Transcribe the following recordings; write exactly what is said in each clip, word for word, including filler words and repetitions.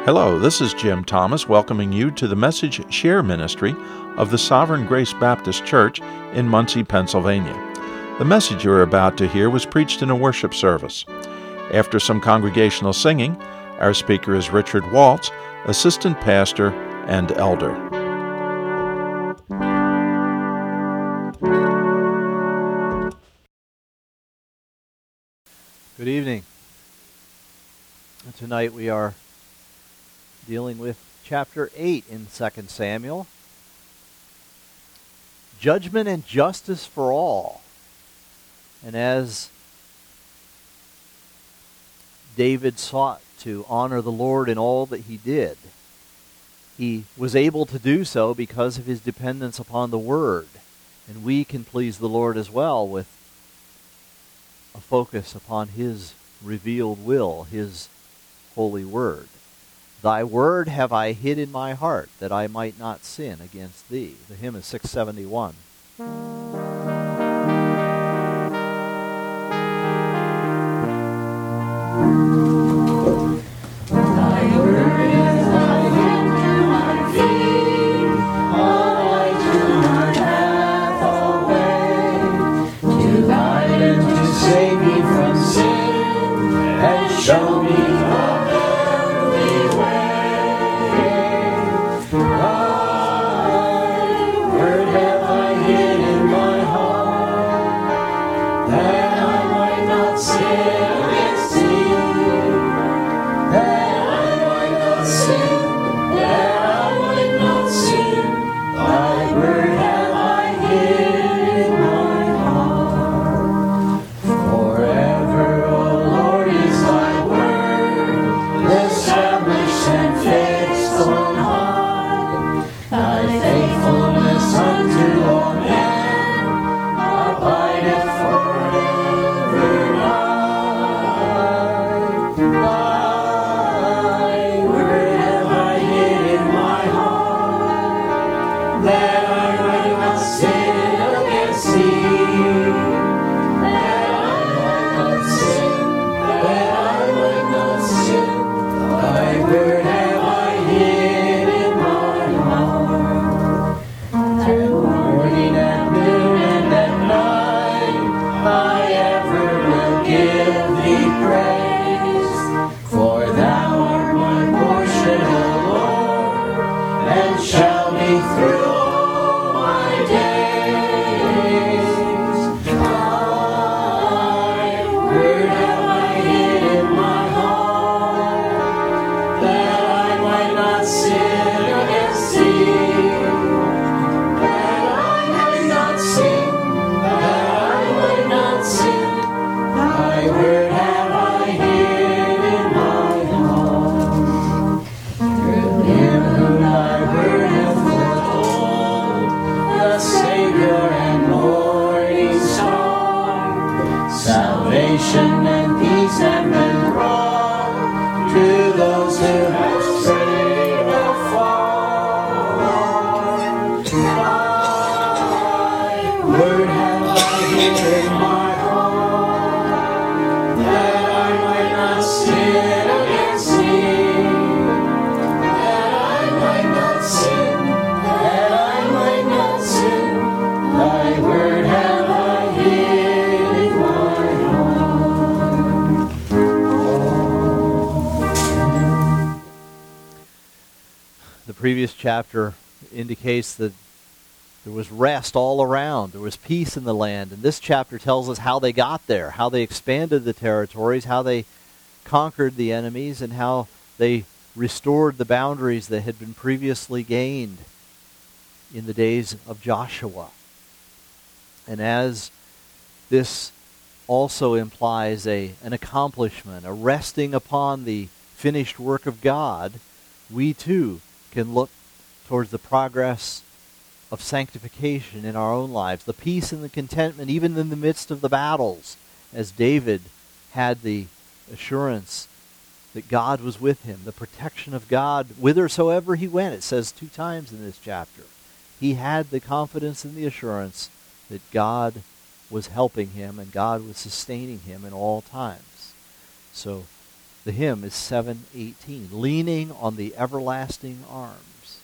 Hello, this is Jim Thomas welcoming you to the Message Share Ministry of the Sovereign Grace Baptist Church in Muncie, Pennsylvania. The message you're about to hear was preached in a worship service. After some congregational singing, our speaker is Richard Waltz, assistant pastor and elder. Good evening. Tonight we are dealing with chapter eight in Second Samuel. Judgment and justice for all. And as David sought to honor the Lord in all that he did, he was able to do so because of his dependence upon the Word. And we can please the Lord as well with a focus upon His revealed will, His holy Word. Thy word have I hid in my heart, that I might not sin against thee. The hymn is six seventy-one. The previous chapter indicates that there was rest all around. There was peace in the land. And this chapter tells us how they got there, how they expanded the territories, how they conquered the enemies, and how they restored the boundaries that had been previously gained in the days of Joshua. And as this also implies a, an accomplishment, a resting upon the finished work of God, we too can look towards the progress of sanctification in our own lives, the peace and the contentment even in the midst of the battles, as David had the assurance that God was with him, the protection of God whithersoever he went. It says two times in this chapter. He had the confidence and the assurance that God was helping him and God was sustaining him in all times. So The hymn is seven eighteen, Leaning on the Everlasting Arms.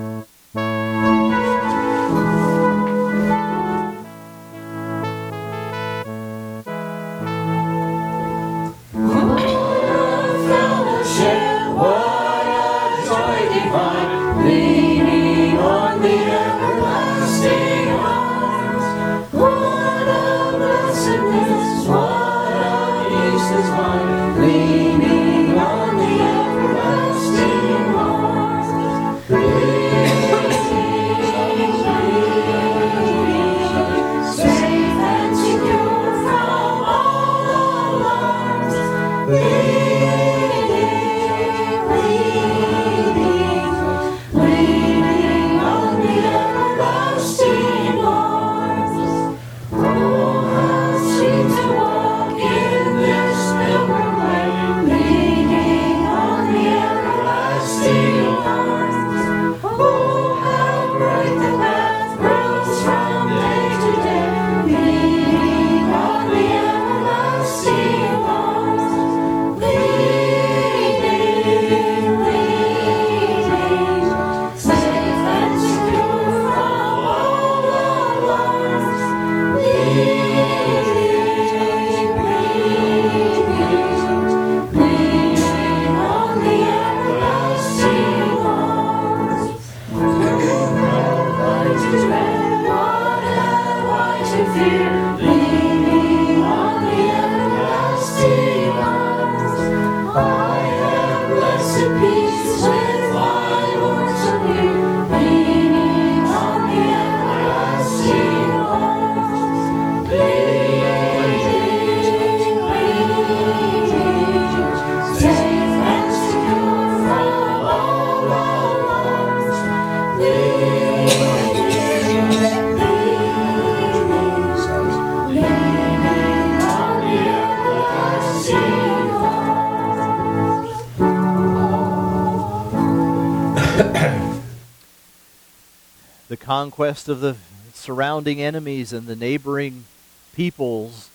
The conquest of the surrounding enemies and the neighboring peoples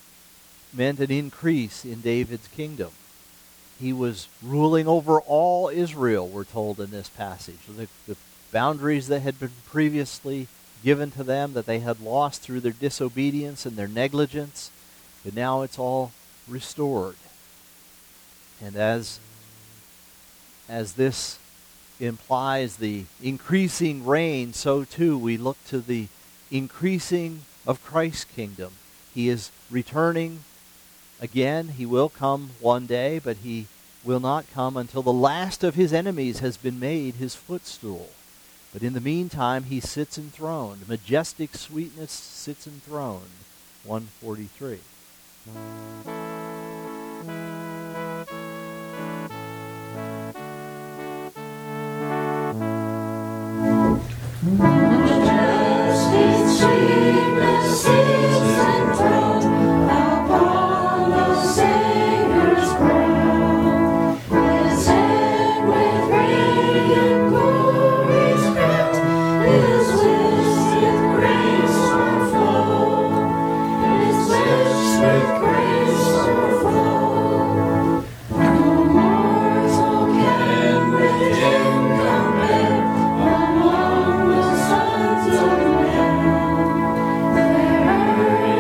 meant an increase in David's kingdom. He was ruling over all Israel, we're told in this passage. The, the boundaries that had been previously given to them, that they had lost through their disobedience and their negligence, but now it's all restored. And as, as this implies the increasing reign, so too we look to the increasing of Christ's kingdom. He is returning again. He will come one day, but he will not come until the last of his enemies has been made his footstool. But in the meantime, he sits enthroned. Majestic sweetness sits enthroned. one forty-three. Majestic sweetness sits enthroned upon the Savior's brow. His head with radiant glories crowned, his lips with grace o'erflow. His lips with grace o'erflow. No mortal can with him compare. Among the sons of men, there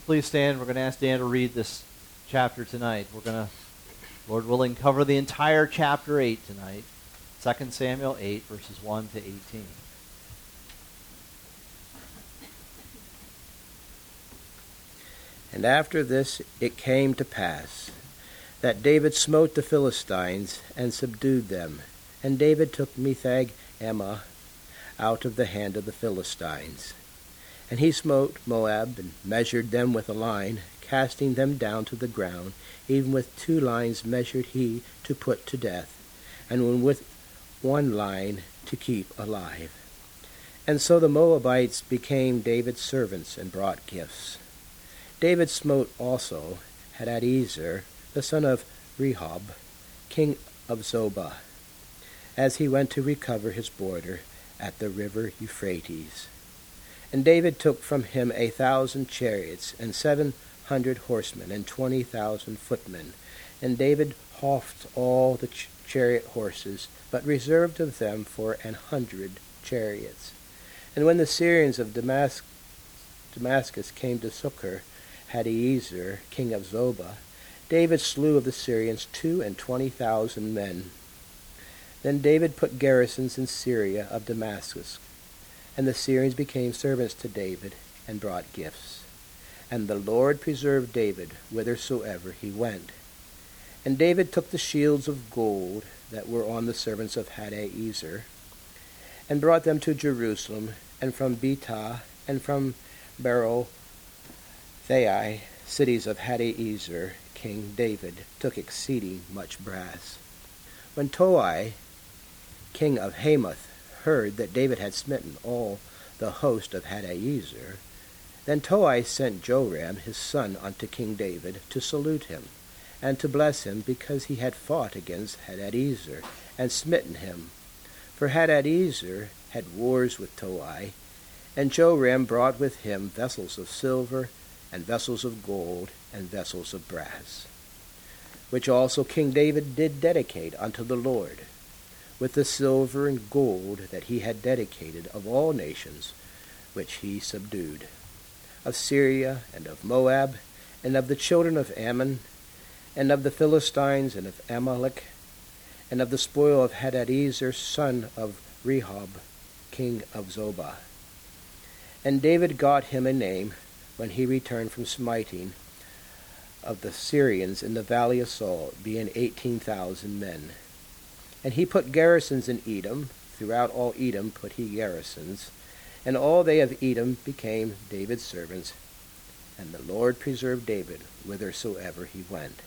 please stand. We're going to ask Dan to read this chapter tonight. We're going to, Lord willing, cover the entire chapter eight tonight. Second Samuel eight, verses one to eighteen. And after this it came to pass that David smote the Philistines and subdued them. And David took Metheg Ammah out of the hand of the Philistines. And he smote Moab and measured them with a line, casting them down to the ground. Even with two lines measured he to put to death, and with one line to keep alive. And so the Moabites became David's servants and brought gifts. David smote also Hadadezer, the son of Rehob, king of Zobah, as he went to recover his border at the river Euphrates. And David took from him a thousand chariots, and seven hundred horsemen, and twenty thousand footmen. And David houghed all the ch- chariot horses, but reserved of them for an hundred chariots. And when the Syrians of Damas- Damascus came to succor Hadadezer, king of Zobah, David slew of the Syrians two and twenty thousand men. Then David put garrisons in Syria of Damascus, and the Syrians became servants to David and brought gifts. And the Lord preserved David whithersoever he went. And David took the shields of gold that were on the servants of Hadadezer, and brought them to Jerusalem, and from Betah, and from Berothai, cities of Hadadezer, King David took exceeding much brass. When Toi, king of Hamath, heard that David had smitten all the host of Hadadezer, then Toi sent Joram his son unto King David to salute him, and to bless him, because he had fought against Hadadezer, and smitten him. For Hadadezer had wars with Toi, and Joram brought with him vessels of silver, and vessels of gold, and vessels of brass, which also King David did dedicate unto the Lord, with the silver and gold that he had dedicated of all nations which he subdued, of Syria, and of Moab, and of the children of Ammon, and of the Philistines, and of Amalek, and of the spoil of Hadadezer, son of Rehob, king of Zobah. And David got him a name when he returned from smiting of the Syrians in the valley of Saul, being eighteen thousand men. And he put garrisons in Edom, throughout all Edom put he garrisons, and all they of Edom became David's servants, and the Lord preserved David whithersoever he went.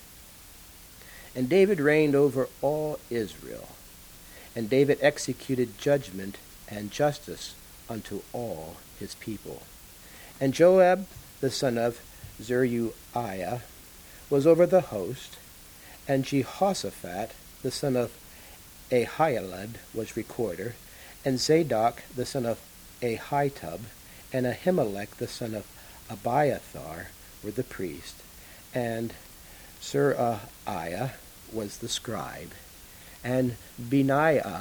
And David reigned over all Israel, and David executed judgment and justice unto all his people. And Joab, the son of Zeruiah, was over the host, and Jehoshaphat, the son of Ahilud, was recorder, and Zadok, the son of Ahitub, and Ahimelech, the son of Abiathar, were the priest, and Seraiah was the scribe, and Benaiah,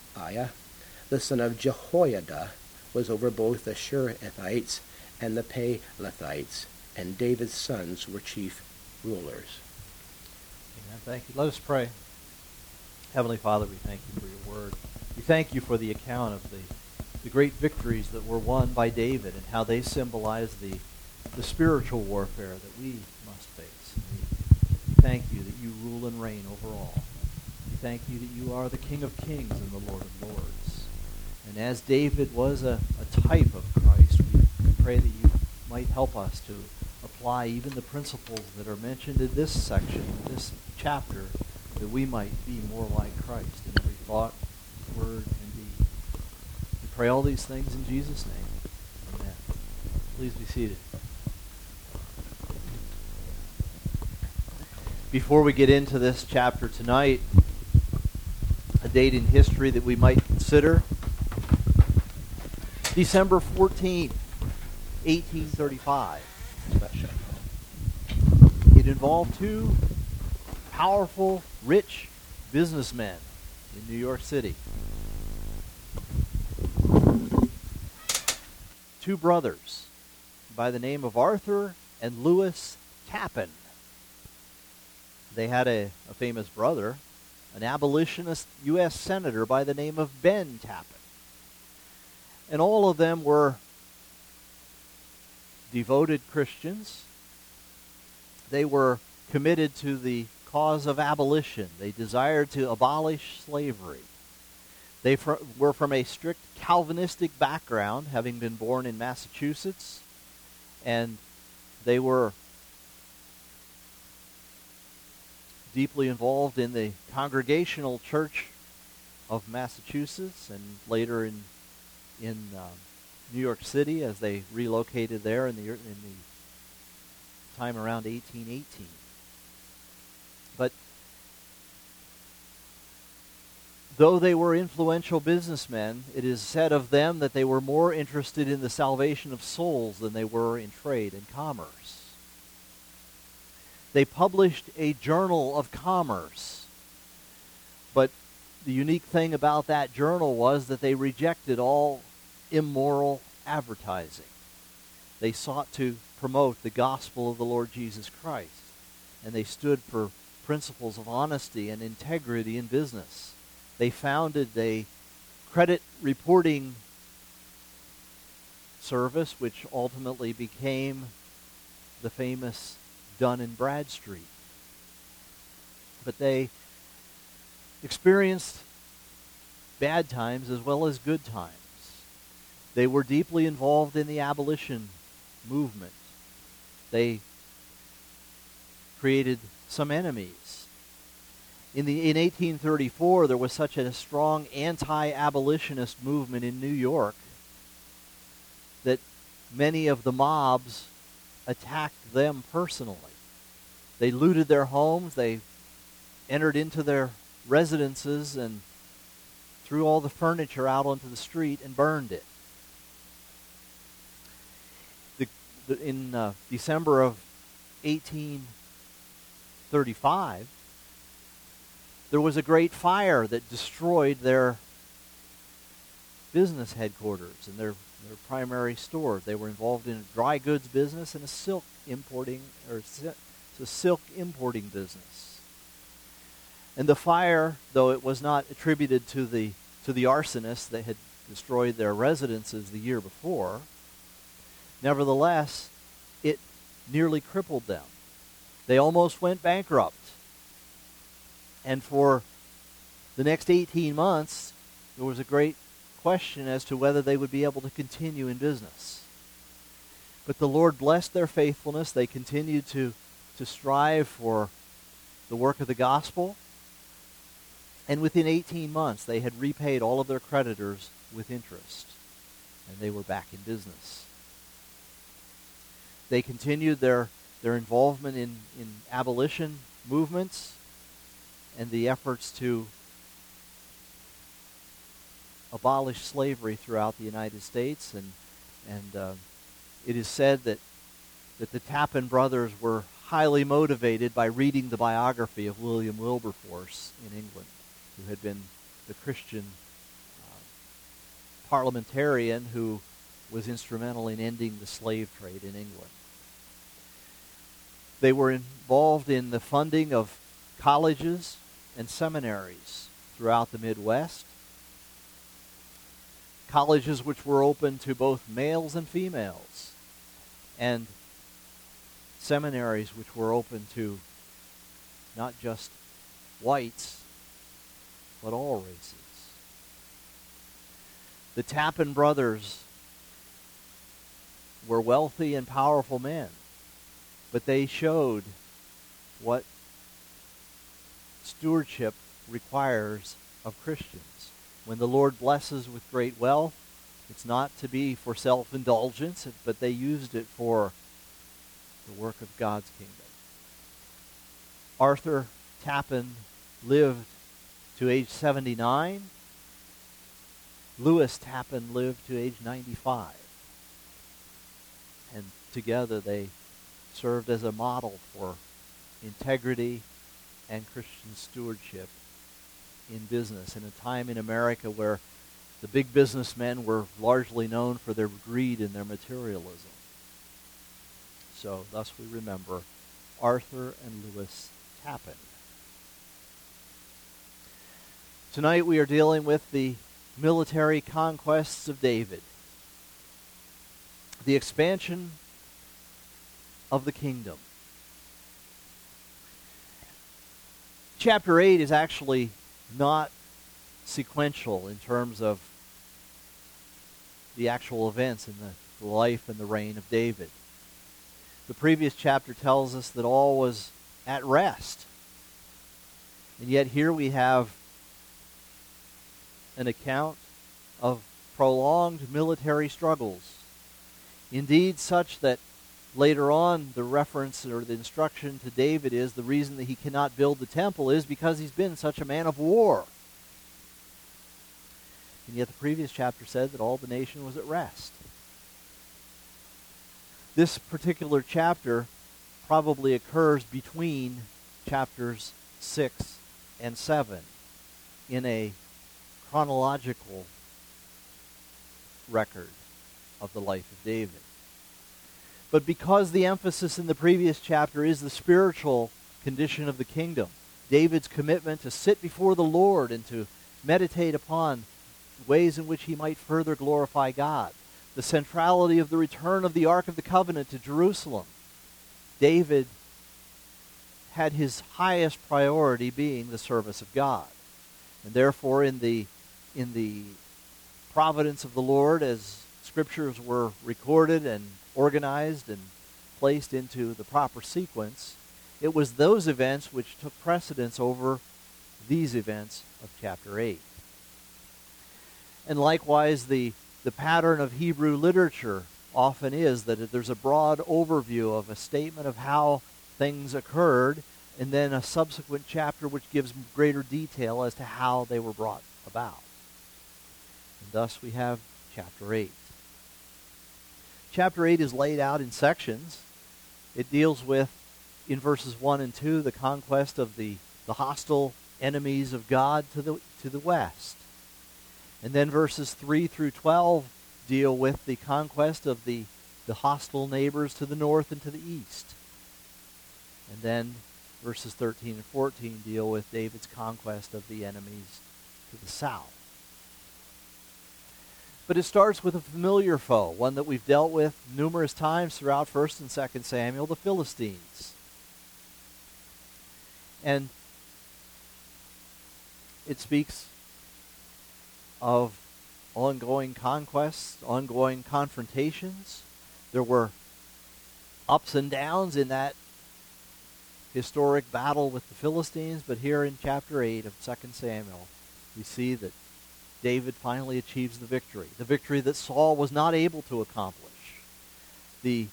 the son of Jehoiada, was over both the Sherethites and the Pelethites, and David's sons were chief rulers. Amen. Thank you. Let us pray. Heavenly Father, we thank you for your word. We thank you for the account of the, the great victories that were won by David and how they symbolize the, the spiritual warfare that we must face. We thank you that you rule and reign over all. We thank you that you are the King of kings and the Lord of lords. And as David was a, a type of Christ, we, we pray that you might help us to apply even the principles that are mentioned in this section, this chapter, that we might be more like Christ in every thought, word, and deed. We pray all these things in Jesus' name. Amen. Please be seated. Before we get into this chapter tonight, a date in history that we might consider. December fourteenth, eighteen thirty-five. It involved two powerful, rich businessmen in New York City. Two brothers by the name of Arthur and Lewis Tappan. They had a, a famous brother, an abolitionist U S senator by the name of Ben Tappan. And all of them were devoted Christians. They were committed to the cause of abolition. They desired to abolish slavery. They fr- were from a strict Calvinistic background, having been born in Massachusetts, and they were deeply involved in the Congregational Church of Massachusetts, and later in in uh, New York City as they relocated there in the in the time around eighteen eighteen. But though they were influential businessmen, it is said of them that they were more interested in the salvation of souls than they were in trade and commerce. They published a journal of commerce, but the unique thing about that journal was that they rejected all immoral advertising. They sought to promote the gospel of the Lord Jesus Christ, and they stood for principles of honesty and integrity in business. They founded a credit reporting service, which ultimately became the famous Dun and Bradstreet. But they experienced bad times as well as good times. They were deeply involved in the abolition movement. They created some enemies. In the in eighteen thirty-four, there was such a strong anti-abolitionist movement in New York that many of the mobs attacked them personally. They looted their homes, they entered into their residences and threw all the furniture out onto the street and burned it. The, the, in uh, December of eighteen thirty-five, there was a great fire that destroyed their business headquarters and their, their primary store. They were involved in a dry goods business and a silk importing or it's a silk importing business. And the fire, though it was not attributed to the to the arsonists that had destroyed their residences the year before, nevertheless, it nearly crippled them. They almost went bankrupt. And for the next eighteen months, there was a great question as to whether they would be able to continue in business. But the Lord blessed their faithfulness. They continued to, to strive for the work of the gospel. And within eighteen months, they had repaid all of their creditors with interest. And they were back in business. They continued their, their involvement in, in abolition movements and the efforts to abolish slavery throughout the United States. And, and uh, it is said that, that the Tappan brothers were highly motivated by reading the biography of William Wilberforce in England, who had been the Christian uh, parliamentarian who was instrumental in ending the slave trade in England. They were involved in the funding of colleges and seminaries throughout the Midwest, colleges which were open to both males and females, and seminaries which were open to not just whites, but all races. The Tappan brothers were wealthy and powerful men, but they showed what stewardship requires of Christians. When the Lord blesses with great wealth, it's not to be for self-indulgence, but they used it for the work of God's kingdom. Arthur Tappan lived to age seventy-nine. Lewis Tappan lived to age ninety-five. And together they served as a model for integrity and Christian stewardship in business in a time in America where the big businessmen were largely known for their greed and their materialism. So thus we remember Arthur and Lewis Tappan. Tonight we are dealing with the military conquests of David, the expansion of the kingdom. Chapter eight is actually not sequential in terms of the actual events in the life and the reign of David. The previous chapter tells us that all was at rest. And yet here we have an account of prolonged military struggles. Indeed, such that later on the reference or the instruction to David is the reason that he cannot build the temple is because he's been such a man of war. And yet the previous chapter said that all the nation was at rest. This particular chapter probably occurs between chapters six and seven in a chronological record of the life of David. But because the emphasis in the previous chapter is the spiritual condition of the kingdom, David's commitment to sit before the Lord and to meditate upon ways in which he might further glorify God, the centrality of the return of the Ark of the Covenant to Jerusalem, David had his highest priority being the service of God. And therefore, in the in the providence of the Lord, as scriptures were recorded and organized and placed into the proper sequence, it was those events which took precedence over these events of chapter eight. And likewise, the, the pattern of Hebrew literature often is that there's a broad overview of a statement of how things occurred, and then a subsequent chapter which gives greater detail as to how they were brought about. And thus we have chapter eight. Chapter eight is laid out in sections. It deals with, in verses one and two, the conquest of the, the hostile enemies of God to the, to the west. And then verses three through twelve deal with the conquest of the, the hostile neighbors to the north and to the east. And then verses thirteen and fourteen deal with David's conquest of the enemies to the south. But it starts with a familiar foe, one that we've dealt with numerous times throughout First and Second Samuel, the Philistines. And it speaks of ongoing conquests, ongoing confrontations. There were ups and downs in that historic battle with the Philistines, but here in chapter eight of Second Samuel, we see that David finally achieves the victory, the victory that Saul was not able to accomplish. The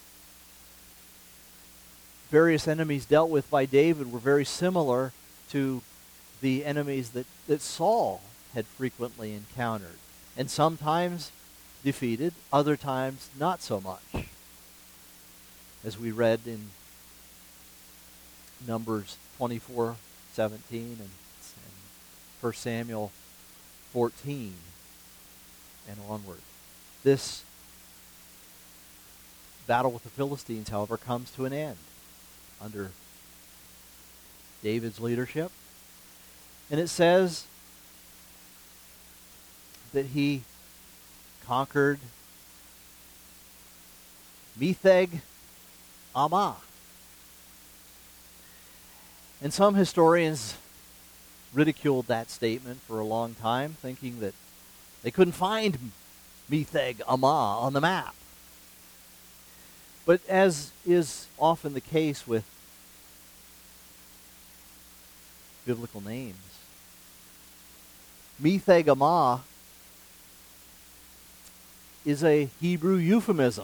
various enemies dealt with by David were very similar to the enemies that, that Saul had frequently encountered, and sometimes defeated, other times not so much. As we read in Numbers twenty-four seventeen and, and First Samuel fourteen and onward. This battle with the Philistines, however, comes to an end under David's leadership. And it says that he conquered Metheg Ammah. And some historians ridiculed that statement for a long time, thinking that they couldn't find Metheg Ammah on the map. But as is often the case with biblical names, Metheg Ammah is a Hebrew euphemism.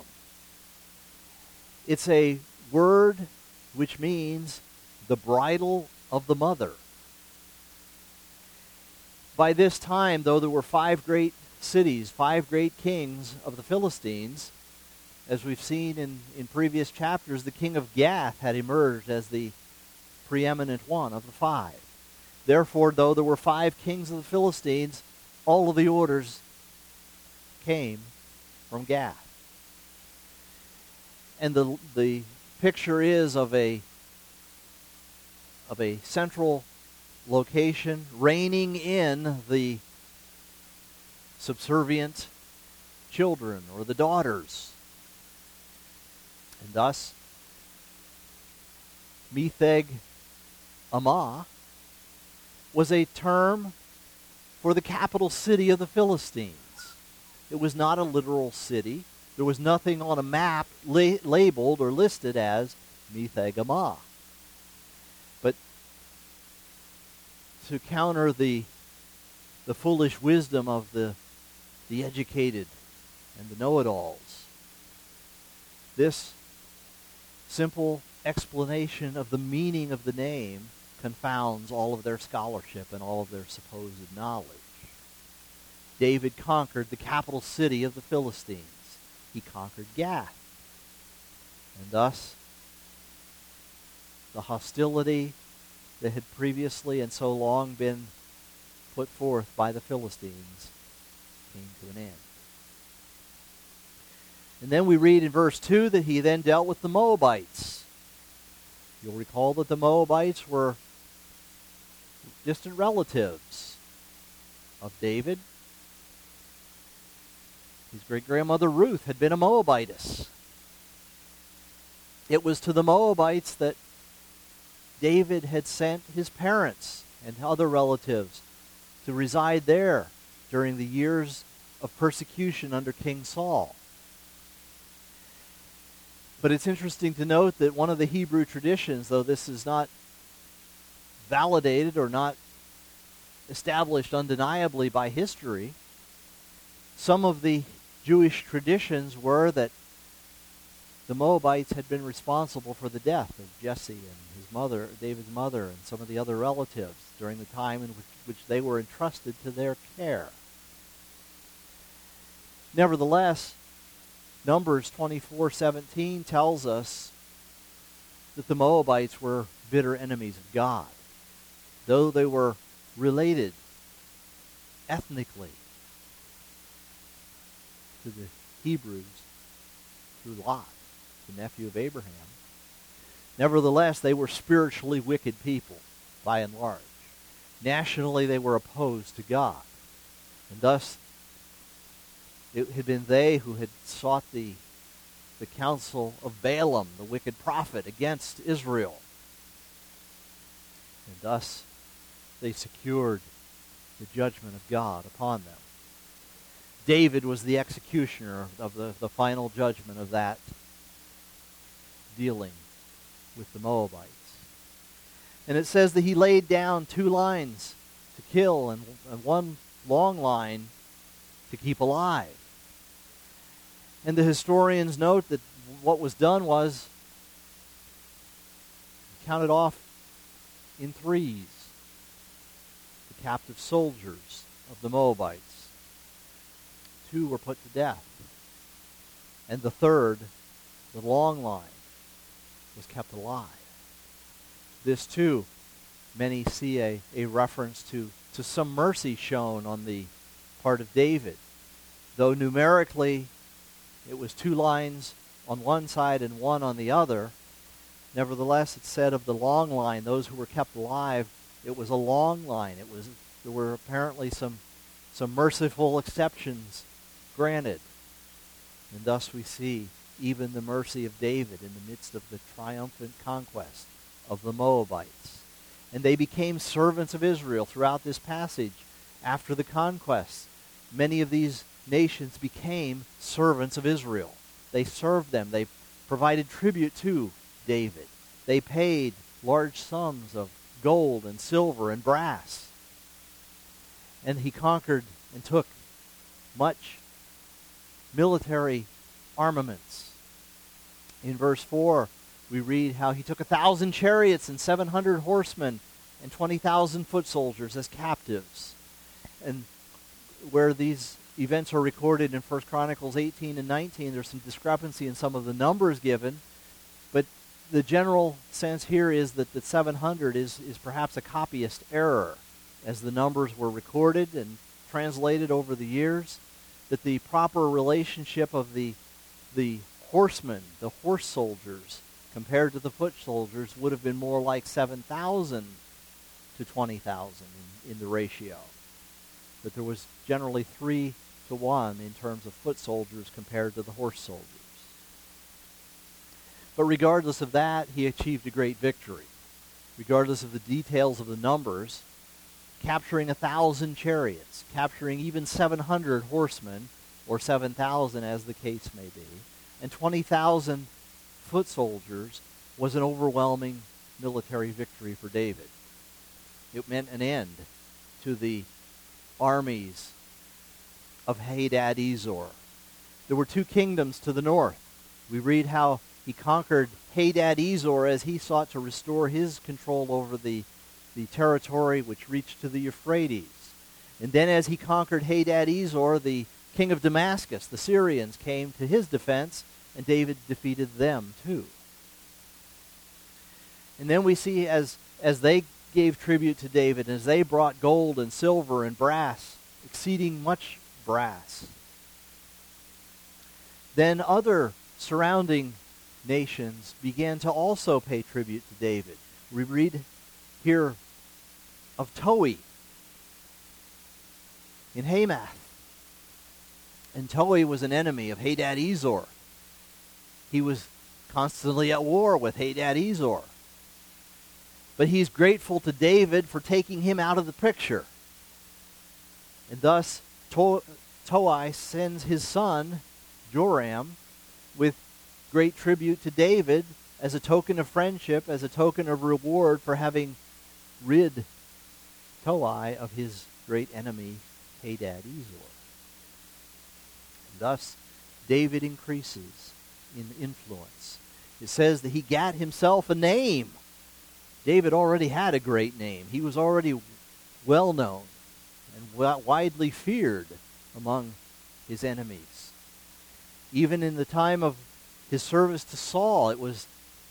It's a word which means the bridal of the mother. By this time, though there were five great cities, five great kings of the Philistines, as we've seen in, in previous chapters, the king of Gath had emerged as the preeminent one of the five. Therefore, though there were five kings of the Philistines, all of the orders came from Gath. And the, the picture is of a of a central location reining in the subservient children or the daughters. And thus, Metheg Ammah was a term for the capital city of the Philistines. It was not a literal city. There was nothing on a map la- labeled or listed as Metheg Ammah. But to counter the the foolish wisdom of the the educated and the know-it-alls, this simple explanation of the meaning of the name confounds all of their scholarship and all of their supposed knowledge. David conquered the capital city of the Philistines. He conquered Gath. And thus, the hostility that had previously and so long been put forth by the Philistines came to an end. And then we read in verse two that he then dealt with the Moabites. You'll recall that the Moabites were distant relatives of David. His great-grandmother Ruth had been a Moabitess. It was to the Moabites that David had sent his parents and other relatives to reside there during the years of persecution under King Saul. But it's interesting to note that one of the Hebrew traditions, though this is not validated or not established undeniably by history, some of the Jewish traditions were that the Moabites had been responsible for the death of Jesse and his mother, David's mother, and some of the other relatives during the time in which, which they were entrusted to their care. Nevertheless, Numbers twenty-four seventeen tells us that the Moabites were bitter enemies of God, though they were related ethnically to the Hebrews through Lot, the nephew of Abraham. Nevertheless, they were spiritually wicked people, by and large. Nationally, they were opposed to God. And thus, it had been they who had sought the, the counsel of Balaam, the wicked prophet, against Israel. And thus, they secured the judgment of God upon them. David was the executioner of the, the final judgment of that dealing with the Moabites. And it says that he laid down two lines to kill and, and one long line to keep alive. And the historians note that what was done was counted off in threes the captive soldiers of the Moabites. Two were put to death. And the third, the long line, was kept alive. This too, many see a, a reference to, to some mercy shown on the part of David. Though numerically it was two lines on one side and one on the other, nevertheless it said of the long line, those who were kept alive, it was a long line. It was there were apparently some some merciful exceptions granted. And thus we see even the mercy of David in the midst of the triumphant conquest of the Moabites. And they became servants of Israel throughout this passage. After the conquest, many of these nations became servants of Israel. They served them. They provided tribute to David. They paid large sums of gold and silver and brass. And he conquered and took much military armaments. In verse four, we read how he took a thousand chariots and seven hundred horsemen and twenty thousand foot soldiers as captives. And where these events are recorded in First Chronicles eighteen and nineteen, there's some discrepancy in some of the numbers given, but the general sense here is that the seven hundred is, is perhaps a copyist error, as the numbers were recorded and translated over the years, that the proper relationship of the the horsemen, the horse soldiers, compared to the foot soldiers, would have been more like seven thousand to twenty thousand in, in the ratio. But there was generally three to one in terms of foot soldiers compared to the horse soldiers. But regardless of that, he achieved a great victory. Regardless of the details of the numbers, capturing a thousand chariots, capturing even seven hundred horsemen, or seven thousand as the case may be, and twenty thousand foot soldiers was an overwhelming military victory for David. It meant an end to the armies of Hadad-Ezor. There were two kingdoms to the north. We read how he conquered Hadad-Ezor as he sought to restore his control over the, the territory which reached to the Euphrates. And then as he conquered Hadad-Ezor, the king of Damascus, the Syrians, came to his defense, and David defeated them too. And then we see as, as they gave tribute to David, as they brought gold and silver and brass, exceeding much brass, then other surrounding nations began to also pay tribute to David. We read here of Toi in Hamath. And Toi was an enemy of Hadad-Ezor. He was constantly at war with Hadad-Ezor. But he's grateful to David for taking him out of the picture. And thus, to- Toi sends his son, Joram, with great tribute to David as a token of friendship, as a token of reward for having rid Toi of his great enemy, Hadad-Ezor. And thus, David increases in influence. It says that he got himself a name. David already had a great name. He was already well known and widely feared among his enemies. Even in the time of his service to Saul, it was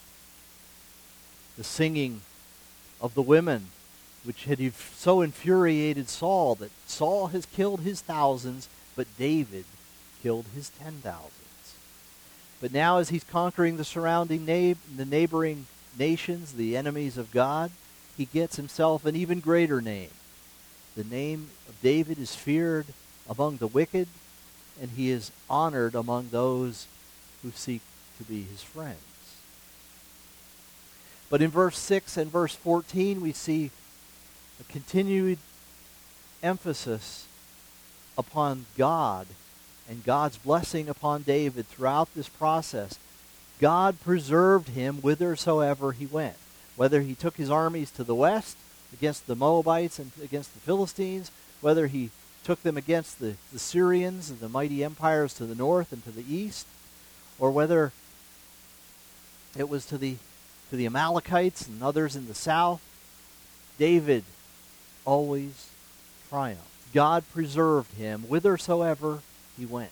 the singing of the women which had so infuriated Saul that Saul has killed his thousands, but David killed his ten thousands. But now as he's conquering the surrounding na- the neighboring nations, the enemies of God, he gets himself an even greater name. The name of David is feared among the wicked, and he is honored among those who seek to be his friends. But in verse six and verse fourteen, we see a continued emphasis upon God and God's blessing upon David throughout this process. God preserved him whithersoever he went. Whether he took his armies to the west against the Moabites and against the Philistines, whether he took them against the, the Syrians and the mighty empires to the north and to the east, or whether it was to the to the Amalekites and others in the south, David always triumphed. God preserved him whithersoever he went.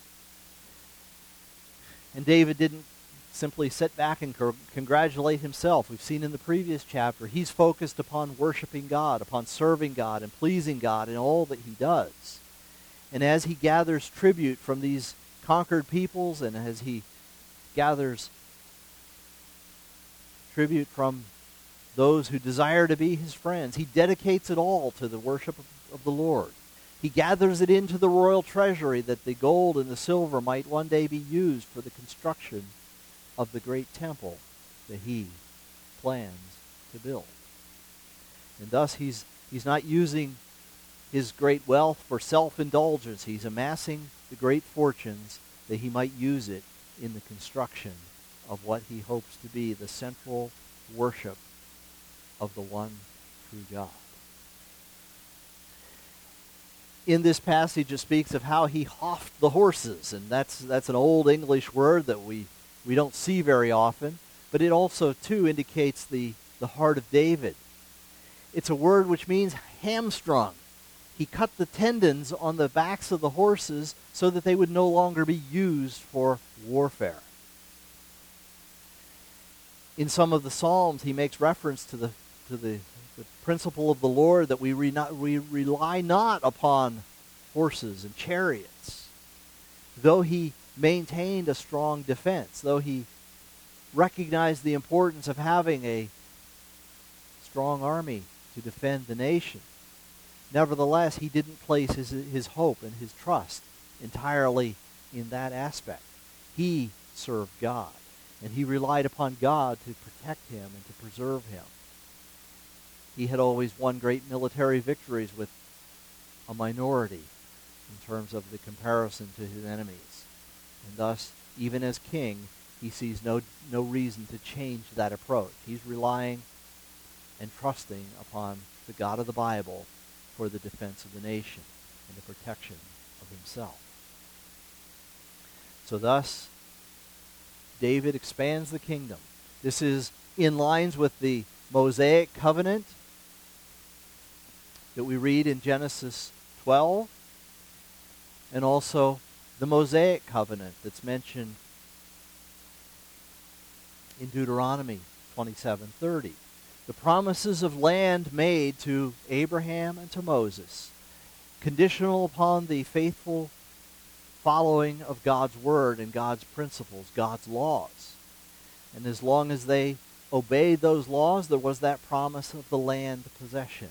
And David didn't simply sit back and co- congratulate himself. We've seen in the previous chapter, he's focused upon worshiping God, upon serving God and pleasing God in all that he does. And as he gathers tribute from these conquered peoples, and as he gathers tribute from those who desire to be his friends, he dedicates it all to the worship of, of the Lord. He gathers it into the royal treasury that the gold and the silver might one day be used for the construction of the great temple that he plans to build. And thus he's he's not using his great wealth for self-indulgence. He's amassing the great fortunes that he might use it in the construction of what he hopes to be the central worship of the one true God. In this passage, it speaks of how he hoffed the horses, and that's that's an old English word that we, we don't see very often, but it also, too, indicates the, the heart of David. It's a word which means hamstrung. He cut the tendons on the backs of the horses so that they would no longer be used for warfare. In some of the Psalms, he makes reference to the to the, the principle of the Lord that we, re not, we rely not upon horses and chariots. Though he maintained a strong defense, though he recognized the importance of having a strong army to defend the nation. Nevertheless, he didn't place his, his hope and his trust entirely in that aspect. He served God, and he relied upon God to protect him and to preserve him. He had always won great military victories with a minority in terms of the comparison to his enemies. And thus, even as king, he sees no, no reason to change that approach. He's relying and trusting upon the God of the Bible for the defense of the nation and the protection of himself. So thus, David expands the kingdom. This is in lines with the Mosaic covenant that we read in Genesis twelve, and also the Mosaic covenant that's mentioned in Deuteronomy twenty-seven thirty. The promises of land made to Abraham and to Moses, conditional upon the faithful following of God's word and God's principles, God's laws. And as long as they obeyed those laws, there was that promise of the land possession.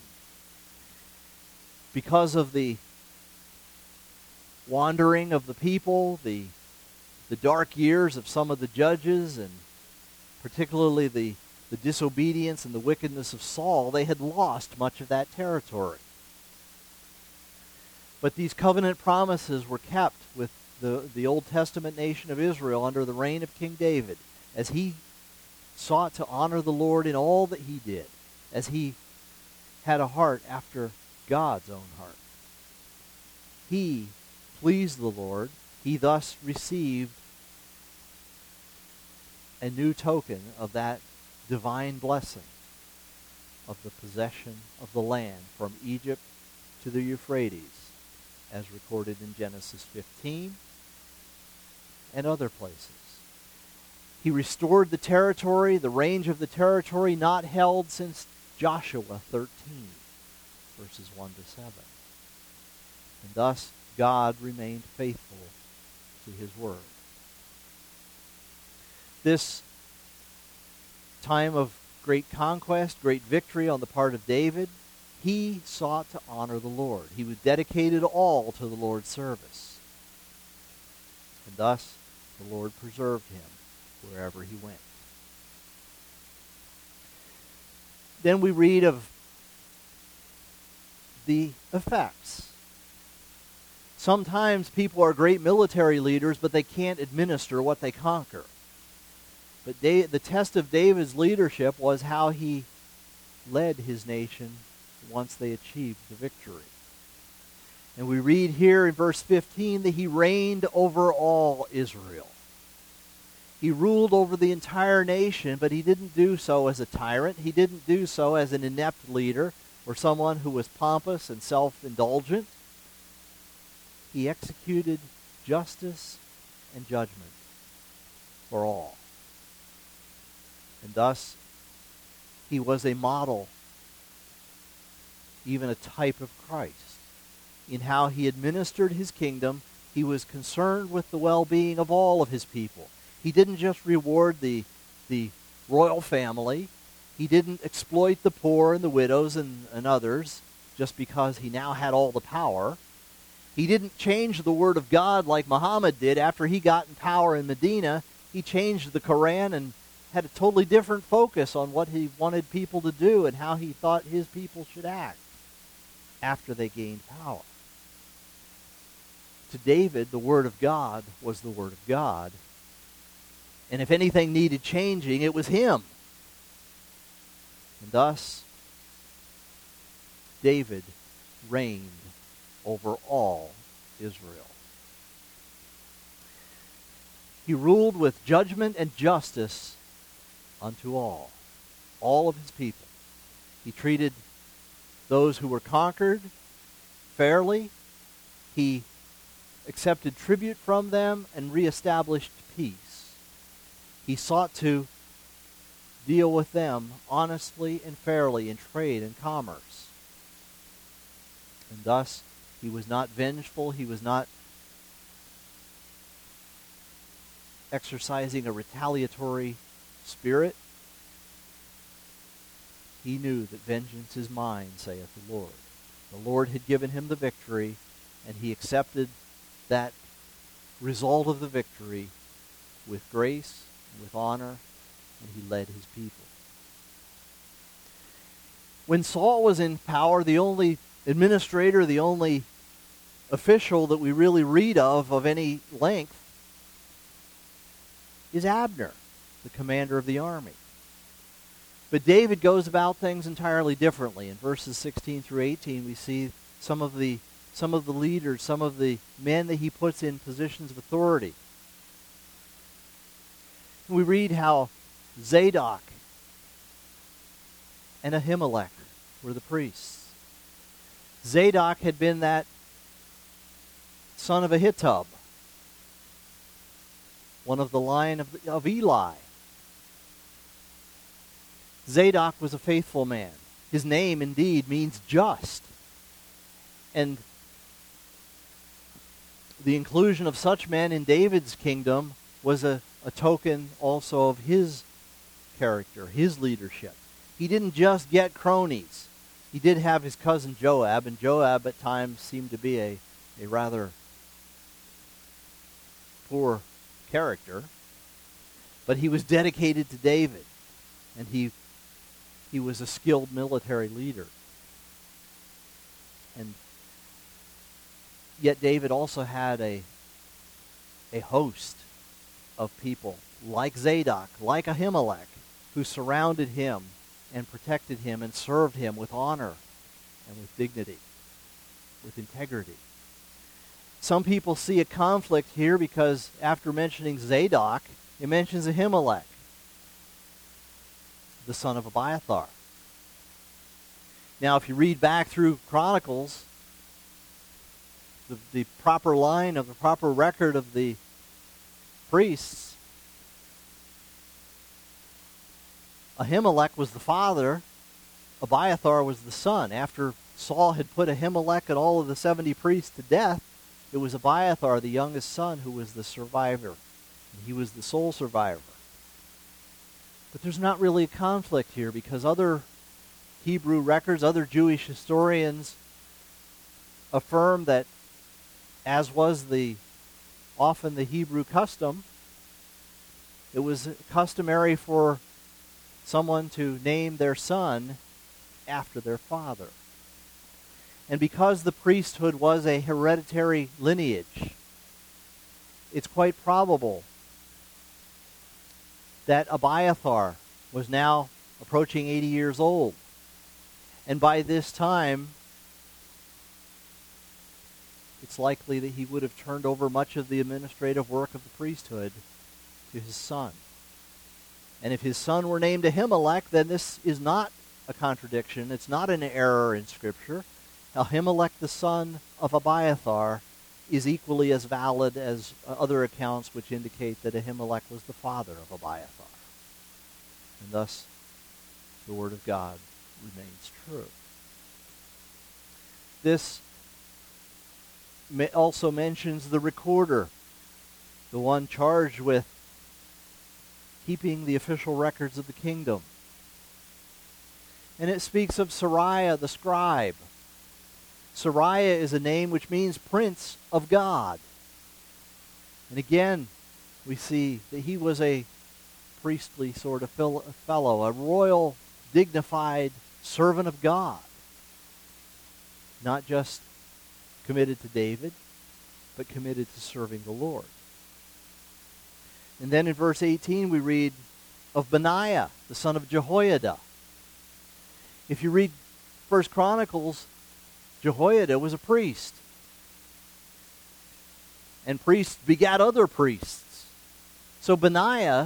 Because of the wandering of the people, the, the dark years of some of the judges, and particularly the, the disobedience and the wickedness of Saul, they had lost much of that territory. But these covenant promises were kept with the, the Old Testament nation of Israel under the reign of King David, as he sought to honor the Lord in all that he did, as he had a heart after God's own heart. He pleased the Lord. He thus received a new token of that divine blessing of the possession of the land from Egypt to the Euphrates, as recorded in Genesis fifteen and other places. He restored the territory, the range of the territory not held since Joshua thirteen, verses one to seven. And thus God remained faithful to his word. This time of great conquest, great victory on the part of David, he sought to honor the Lord. He was dedicated all to the Lord's service. And thus, the Lord preserved him wherever he went. Then we read of the effects. Sometimes people are great military leaders, but they can't administer what they conquer. But Da- the test of David's leadership was how he led his nation once they achieved the victory. And we read here in verse fifteen that he reigned over all Israel. He ruled over the entire nation, but he didn't do so as a tyrant. He didn't do so as an inept leader or someone who was pompous and self-indulgent. He executed justice and judgment for all. And thus, he was a model, even a type of Christ. In how he administered his kingdom, he was concerned with the well-being of all of his people. He didn't just reward the, the royal family. He didn't exploit the poor and the widows and, and others just because he now had all the power. He didn't change the word of God like Muhammad did after he got in power in Medina. He changed the Quran and had a totally different focus on what he wanted people to do and how he thought his people should act after they gained power. To David, the word of God was the word of God. And if anything needed changing, it was him. And thus, David reigned over all Israel. He ruled with judgment and justice unto all, all of his people. He treated those who were conquered fairly. He accepted tribute from them and reestablished peace. He sought to deal with them honestly and fairly in trade and commerce. And thus, he was not vengeful. He was not exercising a retaliatory spirit, he knew that vengeance is mine, saith the Lord. The Lord had given him the victory, and he accepted that result of the victory with grace, with honor, and he led his people. When Saul was in power, the only administrator, the only official that we really read of of any length is Abner, the commander of the army. But David goes about things entirely differently. In verses sixteen through eighteen, we see some of the some of the leaders, some of the men that he puts in positions of authority. We read how Zadok and Ahimelech were the priests. Zadok had been that son of Ahitub, one of the line of, of Eli. Zadok was a faithful man. His name, indeed, means just. And the inclusion of such men in David's kingdom was a, a token also of his character, his leadership. He didn't just get cronies. He did have his cousin Joab, and Joab at times seemed to be a, a rather poor character. But he was dedicated to David, and he he was a skilled military leader. And yet David also had a a host of people like Zadok, like Ahimelech, who surrounded him and protected him and served him with honor and with dignity, with integrity. Some people see a conflict here because after mentioning Zadok, it mentions Ahimelech, the son of Abiathar. Now, if you read back through Chronicles, the, the proper line of the proper record of the priests, Ahimelech was the father, Abiathar was the son. After Saul had put Ahimelech and all of the seventy priests to death, it was Abiathar, the youngest son, who was the survivor. And he was the sole survivor. But there's not really a conflict here because other Hebrew records, other Jewish historians affirm that, as was the often the Hebrew custom, it was customary for someone to name their son after their father. And because the priesthood was a hereditary lineage, it's quite probable that Abiathar was now approaching eighty years old. And by this time, it's likely that he would have turned over much of the administrative work of the priesthood to his son. And if his son were named Ahimelech, then this is not a contradiction. It's not an error in Scripture. Ahimelech, the son of Abiathar, is equally as valid as other accounts which indicate that Ahimelech was the father of Abiathar. And thus, the Word of God remains true. This also mentions the recorder, the one charged with keeping the official records of the kingdom. And it speaks of Sariah the scribe. Sariah is a name which means Prince of God. And again, we see that he was a priestly sort of fellow, a royal, dignified servant of God. Not just committed to David, but committed to serving the Lord. And then in verse eighteen we read of Benaiah, the son of Jehoiada. If you read First Chronicles, Jehoiada was a priest. And priests begat other priests. So Benaiah,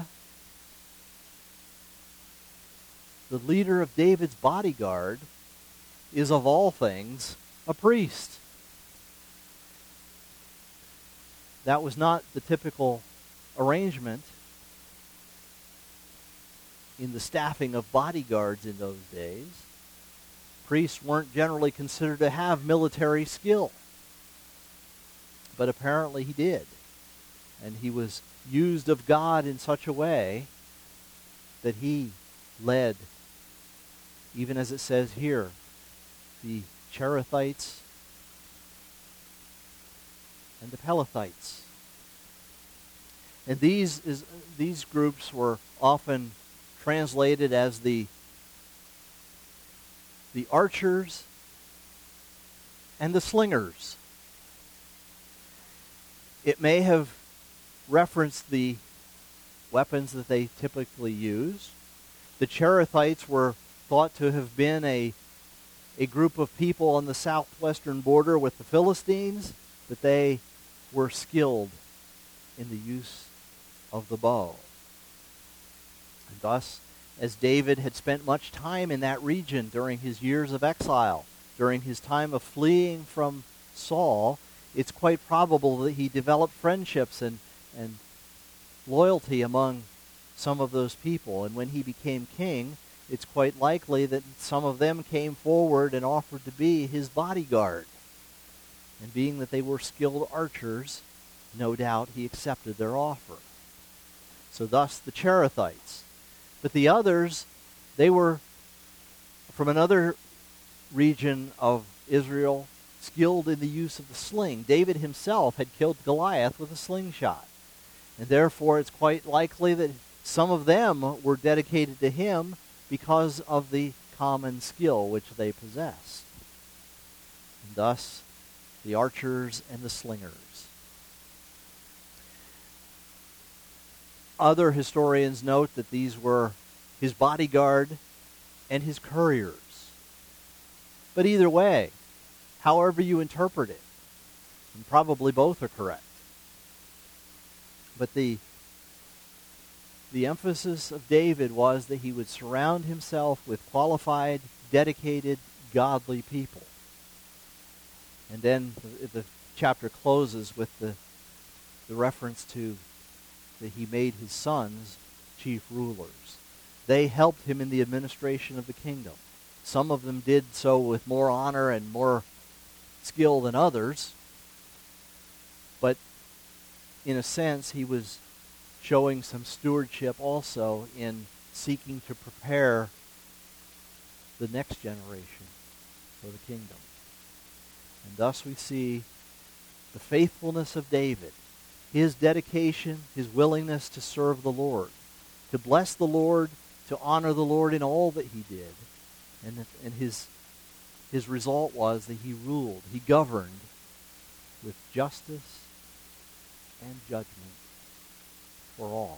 the leader of David's bodyguard, is of all things a priest. That was not the typical arrangement in the staffing of bodyguards in those days. Priests weren't generally considered to have military skill. But apparently he did. And he was used of God in such a way that he led, even as it says here, the Cherethites and the Pelethites. And these is these groups were often translated as the the archers and the slingers. It may have referenced the weapons that they typically used. The Cherethites were thought to have been a a group of people on the southwestern border with the Philistines, but they were skilled in the use of the bow. And thus, as David had spent much time in that region during his years of exile, during his time of fleeing from Saul, it's quite probable that he developed friendships and, and loyalty among some of those people. And when he became king, it's quite likely that some of them came forward and offered to be his bodyguard. And being that they were skilled archers, no doubt he accepted their offer. So thus the Cherethites. But the others, they were from another region of Israel, skilled in the use of the sling. David himself had killed Goliath with a slingshot. And therefore it's quite likely that some of them were dedicated to him because of the common skill which they possessed. And thus, the archers and the slingers. Other historians note that these were his bodyguard and his couriers. But either way, however you interpret it, and probably both are correct. But the The emphasis of David was that he would surround himself with qualified, dedicated, godly people. And then the, the chapter closes with the, the reference to that he made his sons chief rulers. They helped him in the administration of the kingdom. Some of them did so with more honor and more skill than others. But in a sense, he was showing some stewardship also in seeking to prepare the next generation for the kingdom. And thus we see the faithfulness of David, his dedication, his willingness to serve the Lord, to bless the Lord, to honor the Lord in all that he did. And, and his, his result was that he ruled, he governed with justice and judgment for all.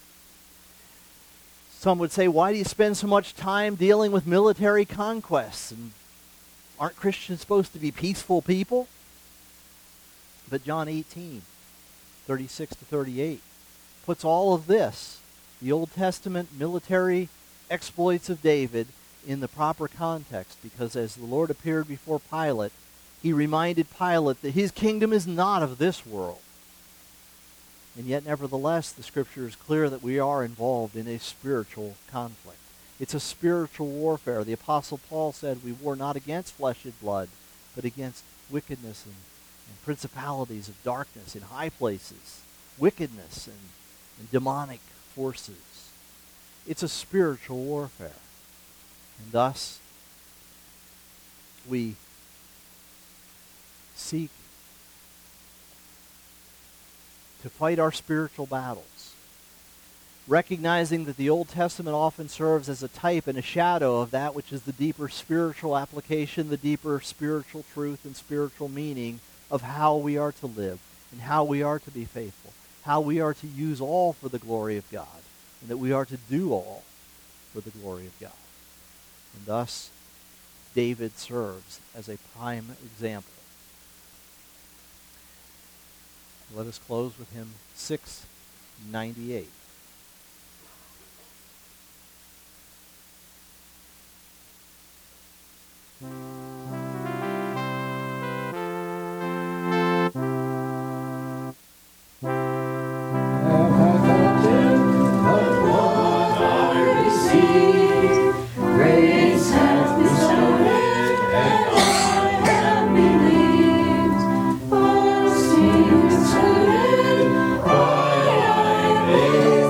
Some would say, why do you spend so much time dealing with military conquests? And aren't Christians supposed to be peaceful people? But John eighteen, thirty-six to thirty-eight, puts all of this, the Old Testament military exploits of David, in the proper context, because as the Lord appeared before Pilate, he reminded Pilate that his kingdom is not of this world. And yet, nevertheless, the Scripture is clear that we are involved in a spiritual conflict. It's a spiritual warfare. The Apostle Paul said we war not against flesh and blood, but against wickedness and, and principalities of darkness in high places, wickedness and, and demonic forces. It's a spiritual warfare. And thus, we seek to fight our spiritual battles, recognizing that the Old Testament often serves as a type and a shadow of that which is the deeper spiritual application, the deeper spiritual truth and spiritual meaning of how we are to live and how we are to be faithful, how we are to use all for the glory of God, and that we are to do all for the glory of God. And thus, David serves as a prime example. Let us close with hymn six ninety-eight. All seems good, I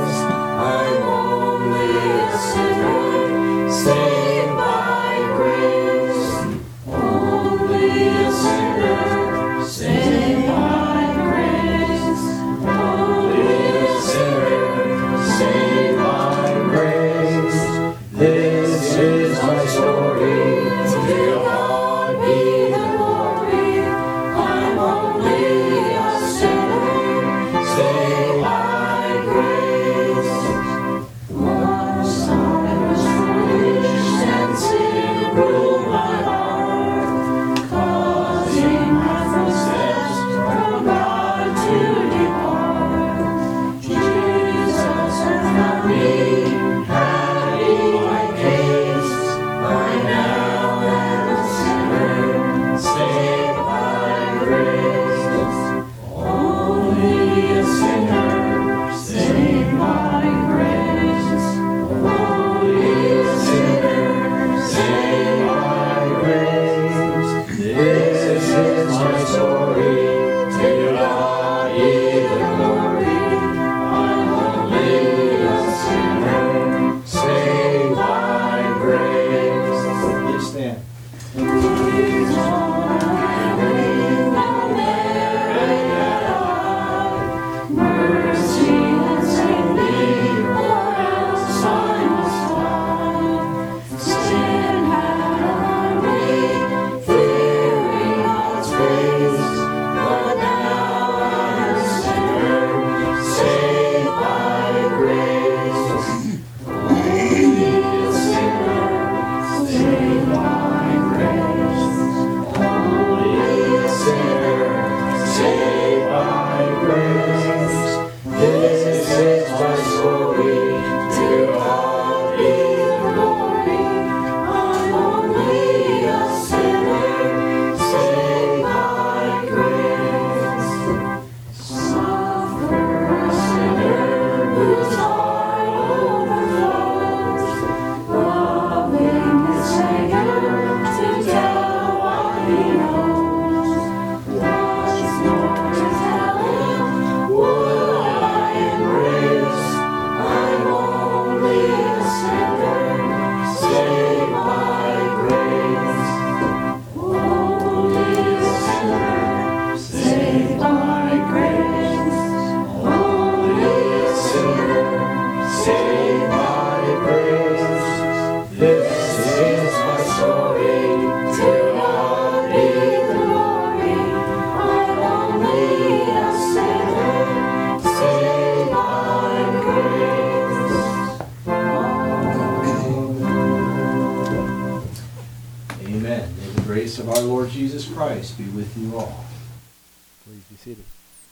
Lord Jesus Christ be with you all. Please be seated.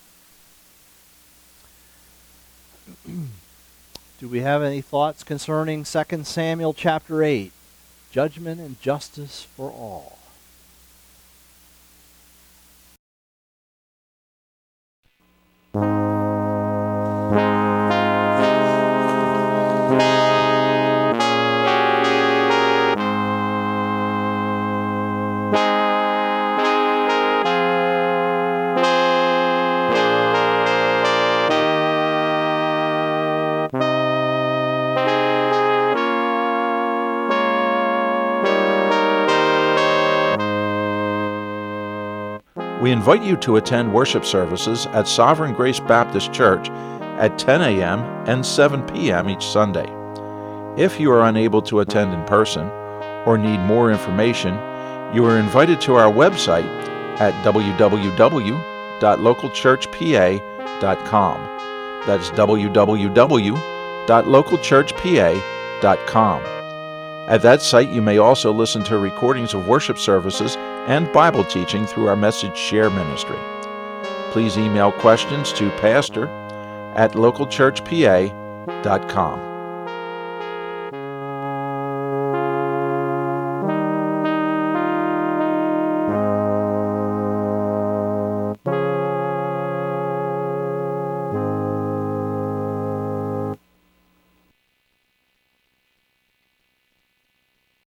Do we have any thoughts concerning Second Samuel chapter eight, judgment and justice for all? We invite you to attend worship services at Sovereign Grace Baptist Church at ten a.m. and seven p.m. each Sunday. If you are unable to attend in person or need more information, you are invited to our website at w w w dot local church p a dot com. That's w w w dot local church p a dot com. At that site, you may also listen to recordings of worship services and Bible teaching through our Message Share ministry. Please email questions to pastor at local church p a dot com.